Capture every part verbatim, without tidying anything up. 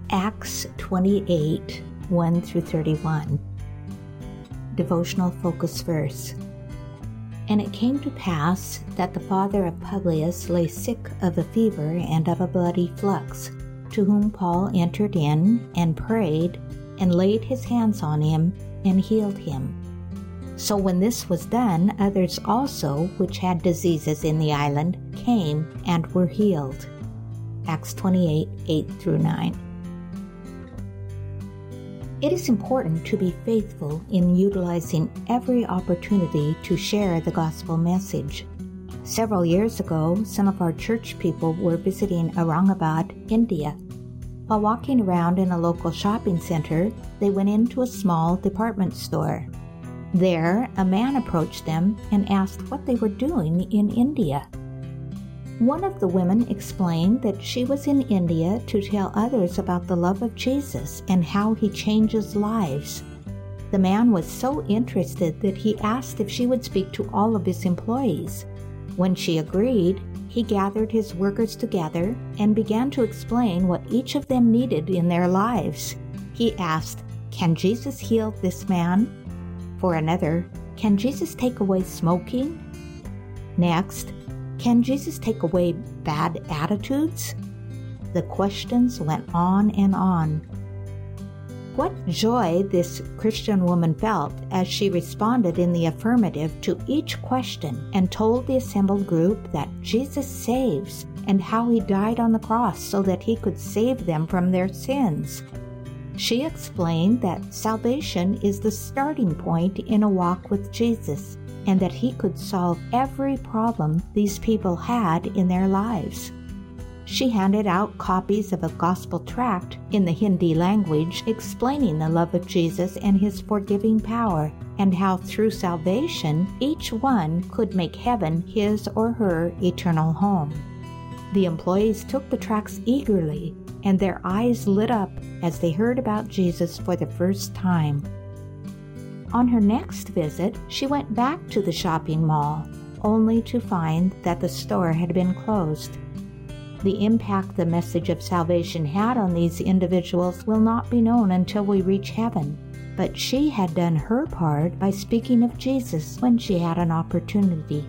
Acts twenty-eight, one through thirty-one. Devotional focus verse. And it came to pass that the father of Publius lay sick of a fever and of a bloody flux, to whom Paul entered in and prayed, and laid his hands on him, and healed him. So when this was done, others also, which had diseases in the island, came and were healed. Acts twenty-eight, eight through nine. It is important to be faithful in utilizing every opportunity to share the gospel message. Several years ago, some of our church people were visiting Aurangabad, India. While walking around in a local shopping center, they went into a small department store. There, a man approached them and asked what they were doing in India. One of the women explained that she was in India to tell others about the love of Jesus and how he changes lives. The man was so interested that he asked if she would speak to all of his employees. When she agreed, he gathered his workers together and began to explain what each of them needed in their lives. He asked, "Can Jesus heal this man?" For another, "Can Jesus take away smoking?" Next, "Can Jesus take away bad attitudes?" The questions went on and on. What joy this Christian woman felt as she responded in the affirmative to each question and told the assembled group that Jesus saves and how he died on the cross so that he could save them from their sins. She explained that salvation is the starting point in a walk with Jesus, and that he could solve every problem these people had in their lives. She handed out copies of a gospel tract in the Hindi language explaining the love of Jesus and his forgiving power, and how through salvation each one could make heaven his or her eternal home. The employees took the tracts eagerly, and their eyes lit up as they heard about Jesus for the first time. On her next visit, she went back to the shopping mall, only to find that the store had been closed. The impact the message of salvation had on these individuals will not be known until we reach heaven, but she had done her part by speaking of Jesus when she had an opportunity.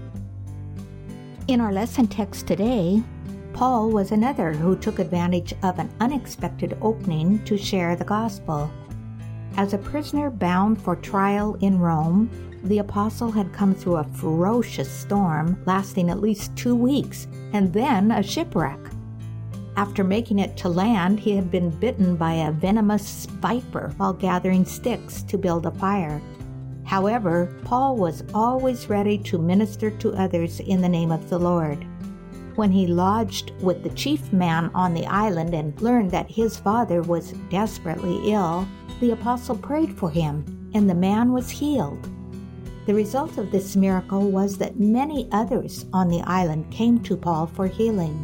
In our lesson text today, Paul was another who took advantage of an unexpected opening to share the gospel. As a prisoner bound for trial in Rome, the apostle had come through a ferocious storm lasting at least two weeks, and then a shipwreck. After making it to land, he had been bitten by a venomous viper while gathering sticks to build a fire. However, Paul was always ready to minister to others in the name of the Lord. When he lodged with the chief man on the island and learned that his father was desperately ill, the apostle prayed for him, and the man was healed. The result of this miracle was that many others on the island came to Paul for healing.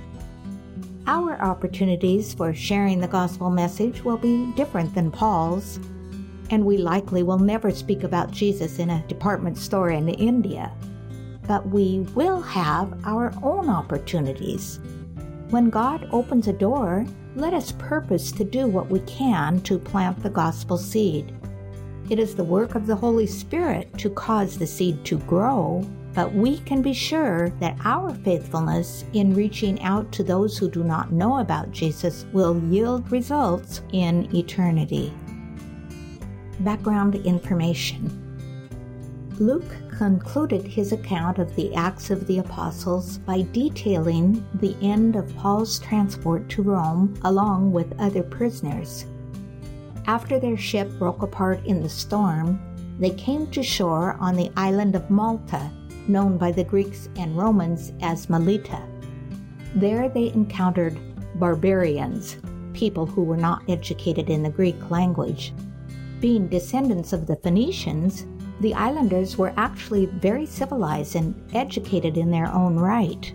Our opportunities for sharing the gospel message will be different than Paul's, and we likely will never speak about Jesus in a department store in India. But we will have our own opportunities. When God opens a door, let us purpose to do what we can to plant the gospel seed. It is the work of the Holy Spirit to cause the seed to grow, but we can be sure that our faithfulness in reaching out to those who do not know about Jesus will yield results in eternity. Background information. Luke concluded his account of the Acts of the Apostles by detailing the end of Paul's transport to Rome along with other prisoners. After their ship broke apart in the storm, they came to shore on the island of Malta, known by the Greeks and Romans as Melita. There they encountered barbarians, people who were not educated in the Greek language. Being descendants of the Phoenicians, the islanders were actually very civilized and educated in their own right.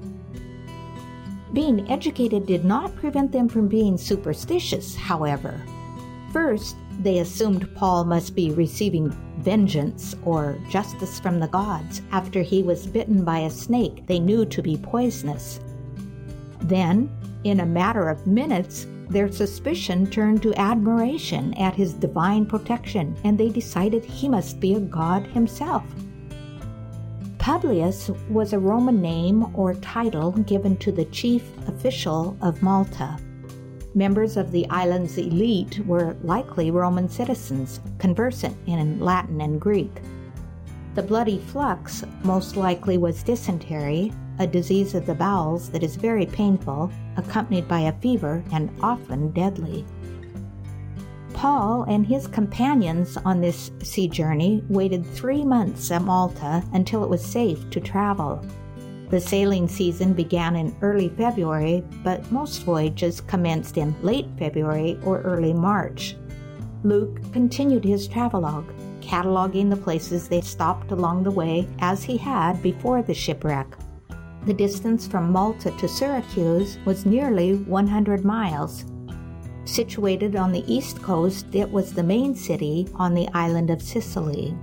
Being educated did not prevent them from being superstitious, however. First, they assumed Paul must be receiving vengeance or justice from the gods after he was bitten by a snake they knew to be poisonous. Then, In a matter of minutes, their suspicion turned to admiration at his divine protection, and they decided he must be a god himself. Publius was a Roman name or title given to the chief official of Malta. Members of the island's elite were likely Roman citizens, conversant in Latin and Greek. The bloody flux most likely was dysentery, a disease of the bowels that is very painful, accompanied by a fever and often deadly. Paul and his companions on this sea journey waited three months at Malta until it was safe to travel. The sailing season began in early February, but most voyages commenced in late February or early March. Luke continued his travelogue, cataloging the places they stopped along the way as he had before the shipwreck. The distance from Malta to Syracuse was nearly one hundred miles. Situated on the east coast, it was the main city on the island of Sicily.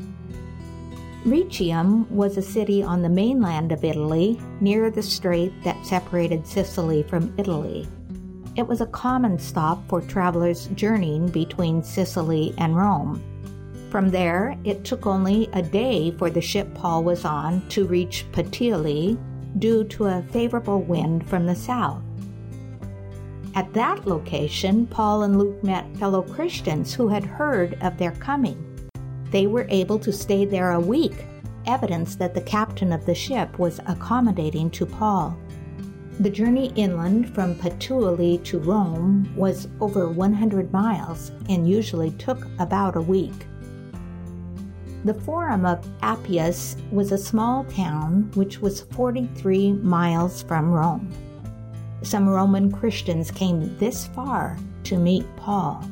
Rhegium was a city on the mainland of Italy, near the strait that separated Sicily from Italy. It was a common stop for travelers journeying between Sicily and Rome. From there, it took only a day for the ship Paul was on to reach Puteoli due to a favorable wind from the south. At that location, Paul and Luke met fellow Christians who had heard of their coming. They were able to stay there a week, evidence that the captain of the ship was accommodating to Paul. The journey inland from Puteoli to Rome was over one hundred miles and usually took about a week. The Forum of Appius was a small town which was forty-three miles from Rome. Some Roman Christians came this far to meet Paul.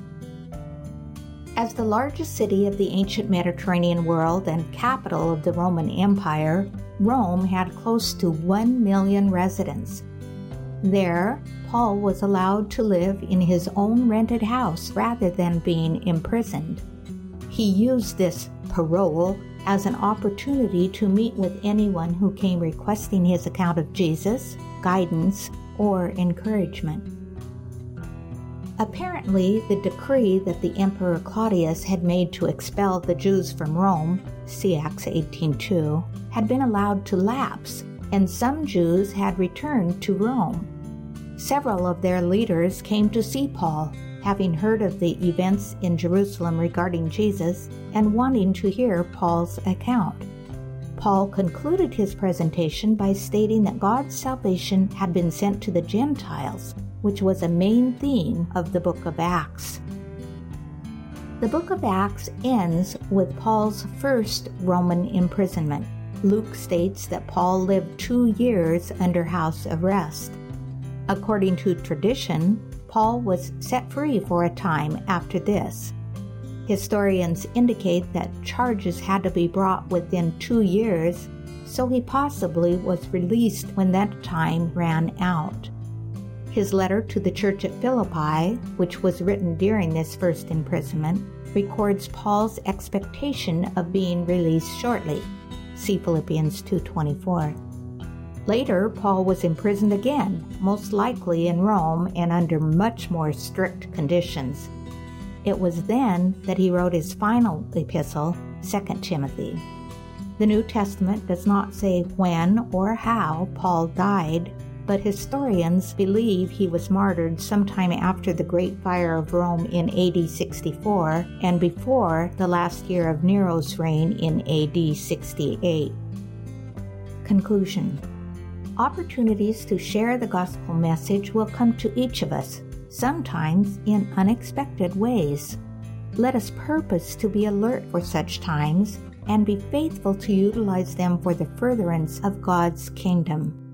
As the largest city of the ancient Mediterranean world and capital of the Roman Empire, Rome had close to one million residents. There, Paul was allowed to live in his own rented house rather than being imprisoned. He used this parole as an opportunity to meet with anyone who came requesting his account of Jesus, guidance, or encouragement. Apparently, the decree that the Emperor Claudius had made to expel the Jews from Rome, see Acts eighteen two, had been allowed to lapse, and some Jews had returned to Rome. Several of their leaders came to see Paul, having heard of the events in Jerusalem regarding Jesus and wanting to hear Paul's account. Paul concluded his presentation by stating that God's salvation had been sent to the Gentiles, which was a main theme of the book of Acts. The book of Acts ends with Paul's first Roman imprisonment. Luke states that Paul lived two years under house arrest. According to tradition, Paul was set free for a time after this. Historians indicate that charges had to be brought within two years, so he possibly was released when that time ran out. His letter to the church at Philippi, which was written during this first imprisonment, records Paul's expectation of being released shortly. See Philippians two twenty-four. Later, Paul was imprisoned again, most likely in Rome and under much more strict conditions. It was then that he wrote his final epistle, Second Timothy. The New Testament does not say when or how Paul died, but historians believe he was martyred sometime after the Great Fire of Rome in A D sixty-four and before the last year of Nero's reign in A D sixty-eight. Conclusion. Opportunities to share the gospel message will come to each of us, sometimes in unexpected ways. Let us purpose to be alert for such times and be faithful to utilize them for the furtherance of God's kingdom.